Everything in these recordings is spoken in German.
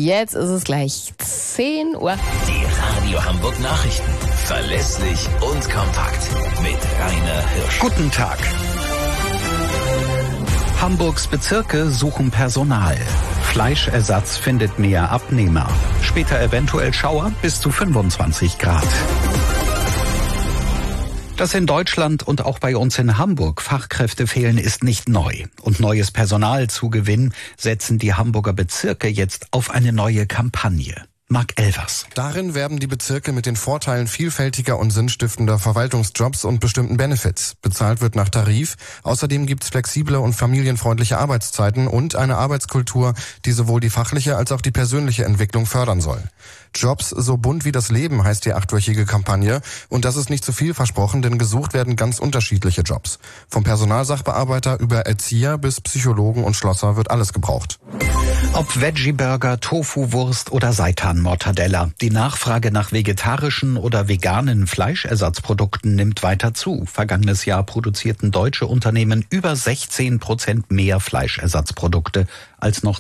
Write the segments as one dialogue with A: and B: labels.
A: Jetzt ist es gleich 10 Uhr.
B: Die Radio Hamburg Nachrichten. Verlässlich und kompakt. Mit Rainer Hirsch.
C: Guten Tag. Hamburgs Bezirke suchen Personal. Fleischersatz findet mehr Abnehmer. Später eventuell Schauer bis zu 25 Grad. Dass in Deutschland und auch bei uns in Hamburg Fachkräfte fehlen, ist nicht neu. Und neues Personal zu gewinnen, setzen die Hamburger Bezirke jetzt auf eine neue Kampagne. Marc Elvers.
D: Darin werben die Bezirke mit den Vorteilen vielfältiger und sinnstiftender Verwaltungsjobs und bestimmten Benefits. Bezahlt wird nach Tarif. Außerdem gibt's flexible und familienfreundliche Arbeitszeiten und eine Arbeitskultur, die sowohl die fachliche als auch die persönliche Entwicklung fördern soll. Jobs so bunt wie das Leben heißt die 8-wöchige Kampagne. Und das ist nicht zu viel versprochen, denn gesucht werden ganz unterschiedliche Jobs. Vom Personalsachbearbeiter über Erzieher bis Psychologen und Schlosser wird alles gebraucht.
C: Ob Veggie-Burger, Tofu-Wurst oder Seitan-Mortadella, die Nachfrage nach vegetarischen oder veganen Fleischersatzprodukten nimmt weiter zu. Vergangenes Jahr produzierten deutsche Unternehmen über 16% mehr Fleischersatzprodukte als noch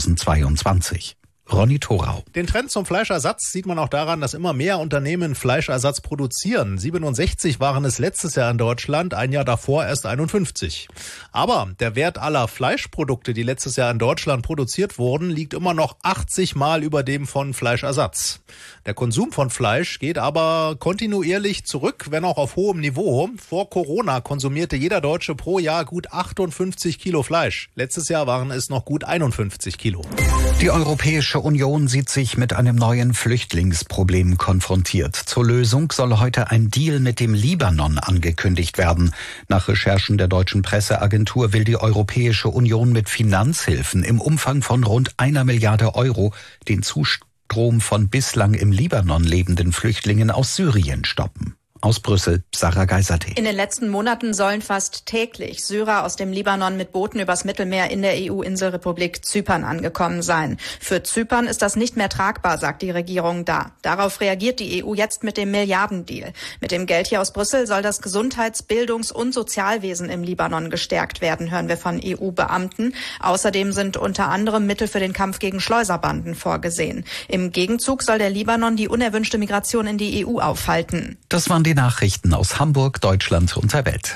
C: 2022. Ronny Thorau.
E: Den Trend zum Fleischersatz sieht man auch daran, dass immer mehr Unternehmen Fleischersatz produzieren. 67 waren es letztes Jahr in Deutschland, ein Jahr davor erst 51. Aber der Wert aller Fleischprodukte, die letztes Jahr in Deutschland produziert wurden, liegt immer noch 80 Mal über dem von Fleischersatz. Der Konsum von Fleisch geht aber kontinuierlich zurück, wenn auch auf hohem Niveau. Vor Corona konsumierte jeder Deutsche pro Jahr gut 58 Kilo Fleisch. Letztes Jahr waren es noch gut 51 Kilo.
C: Die Europäische Union sieht sich mit einem neuen Flüchtlingsproblem konfrontiert. Zur Lösung soll heute ein Deal mit dem Libanon angekündigt werden. Nach Recherchen der deutschen Presseagentur will die Europäische Union mit Finanzhilfen im Umfang von rund 1 Milliarde Euro den Zustrom von bislang im Libanon lebenden Flüchtlingen aus Syrien stoppen. Aus Brüssel, Sarah Geiserte.
F: In den letzten Monaten sollen fast täglich Syrer aus dem Libanon mit Booten übers Mittelmeer in der EU-Inselrepublik Zypern angekommen sein. Für Zypern ist das nicht mehr tragbar, sagt die Regierung da. Darauf reagiert die EU jetzt mit dem Milliardendeal. Mit dem Geld hier aus Brüssel soll das Gesundheits-, Bildungs- und Sozialwesen im Libanon gestärkt werden, hören wir von EU-Beamten. Außerdem sind unter anderem Mittel für den Kampf gegen Schleuserbanden vorgesehen. Im Gegenzug soll der Libanon die unerwünschte Migration in die EU aufhalten.
C: Das waren die Nachrichten aus Hamburg, Deutschland und der Welt.